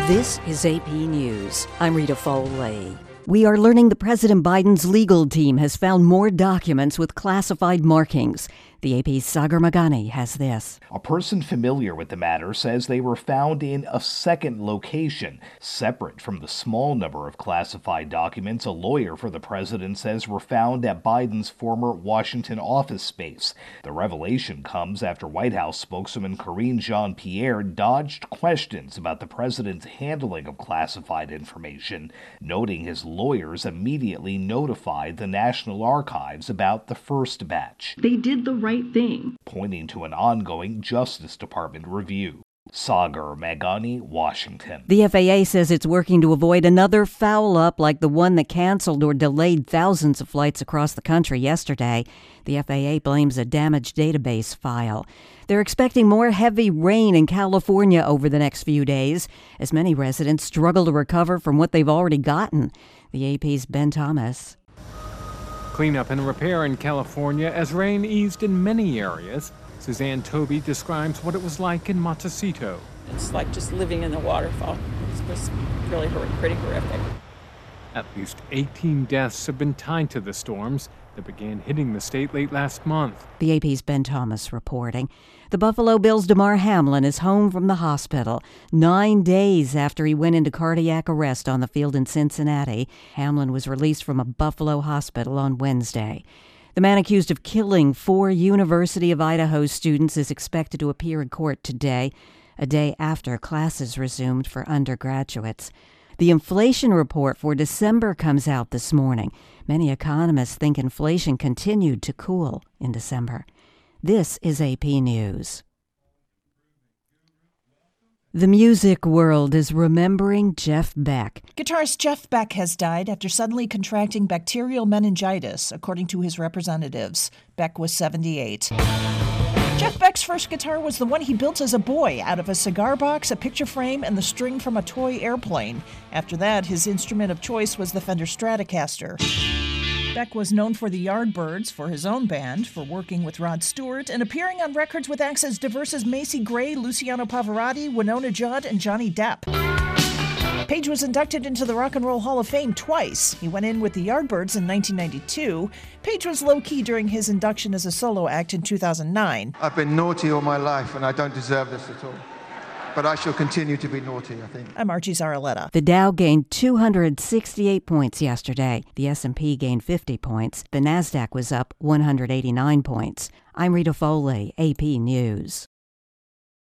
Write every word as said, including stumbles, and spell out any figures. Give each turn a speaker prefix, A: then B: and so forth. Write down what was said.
A: This is A P News. I'm Rita Foley. We are learning that President Biden's legal team has found more documents with classified markings. The A P's Sagar Meghani has this.
B: A person familiar with the matter says they were found in a second location, separate from the small number of classified documents a lawyer for the president says were found at Biden's former Washington office space. The revelation comes after White House spokeswoman Karine Jean-Pierre dodged questions about the president's handling of classified information, noting his lawyers immediately notified the National Archives about the first batch.
C: They did the right thing,
B: pointing to an ongoing Justice Department review. Sagar Meghani, Washington.
A: The F A A says it's working to avoid another foul-up like the one that canceled or delayed thousands of flights across the country yesterday. The F A A blames a damaged database file. They're expecting more heavy rain in California over the next few days, as many residents struggle to recover from what they've already gotten. The A P's Ben Thomas.
D: Cleanup and repair in California as rain eased in many areas. Suzanne Toby describes what it was like in Montecito.
E: It's like just living in the waterfall. It was really pretty horrific.
D: At least eighteen deaths have been tied to the storms that began hitting the state late last month.
A: The A P's Ben Thomas reporting. The Buffalo Bills' Damar Hamlin is home from the hospital nine days after he went into cardiac arrest on the field in Cincinnati. Hamlin was released from a Buffalo hospital on Wednesday. The man accused of killing four University of Idaho students is expected to appear in court today, a day after classes resumed for undergraduates. The inflation report for December comes out this morning. Many economists think inflation continued to cool in December. This is A P News. The music world is remembering Jeff Beck.
F: Guitarist Jeff Beck has died after suddenly contracting bacterial meningitis, according to his representatives. Beck was seventy-eight. Jeff Beck's first guitar was the one he built as a boy out of a cigar box, a picture frame, and the string from a toy airplane. After that, his instrument of choice was the Fender Stratocaster. Beck was known for the Yardbirds, for his own band, for working with Rod Stewart, and appearing on records with acts as diverse as Macy Gray, Luciano Pavarotti, Winona Judd, and Johnny Depp. Page was inducted into the Rock and Roll Hall of Fame twice. He went in with the Yardbirds in nineteen ninety-two. Page was low-key during his induction as a solo act in two thousand nine.
G: I've been naughty all my life, and I don't deserve this at all. But I shall continue to be naughty, I think.
F: I'm Archie Zaraletta.
A: The Dow gained two hundred sixty-eight points yesterday. The S and P gained fifty points. The Nasdaq was up one hundred eighty-nine points. I'm Rita Foley, A P News.